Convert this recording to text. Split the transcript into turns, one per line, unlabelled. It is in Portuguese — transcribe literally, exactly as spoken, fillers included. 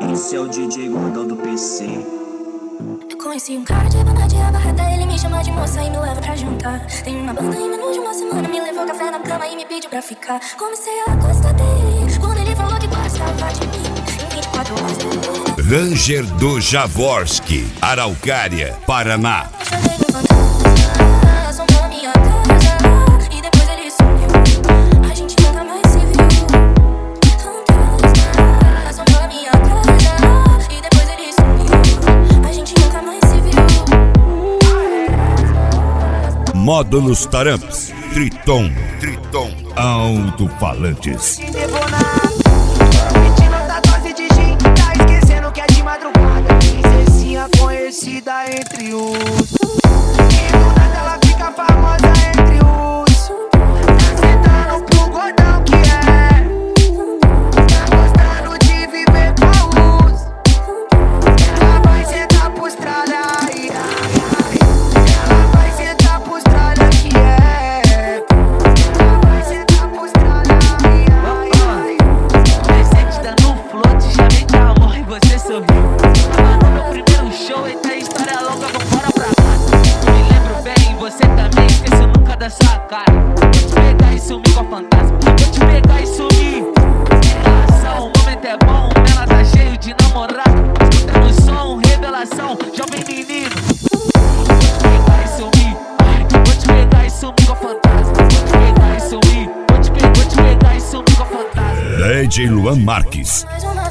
Esse é o D J Gordão do P C.
Eu conheci um cara de banda de abarreta, ele me chama de moça e me leva pra jantar. Tem uma banda em menos de uma semana, me levou café na cama e me pediu pra ficar. Comecei a gostar dele, quando ele falou que gostava de mim. Em vinte e quatro horas eu vi.
Ranger do Jaworski, Araucária, Paraná. Módulos Taramps, Triton, Triton, alto-falantes.
Mentindo da dose de gin, tá esquecendo que é de madrugada. Princesinha conhecida entre os. E do nada ela fica famosa entre os. Tá sentando pro gordão que é. Tá gostando de viver com os. Ela vai sentar pros tralha. Sua cara, vou te pegar e sumir com a fantasma. Vou te pegar e sumir. Relação, o momento é bom, ela tá cheio de namorado. Escutando o som, revelação, jovem menino. Vou te pegar e sumir. Vou te pegar e sumir com a fantasma. Vou te pegar e sumir. Vou te, pe vou te pegar e sumir com a fantasma.
D J Luan Marques.
Mais uma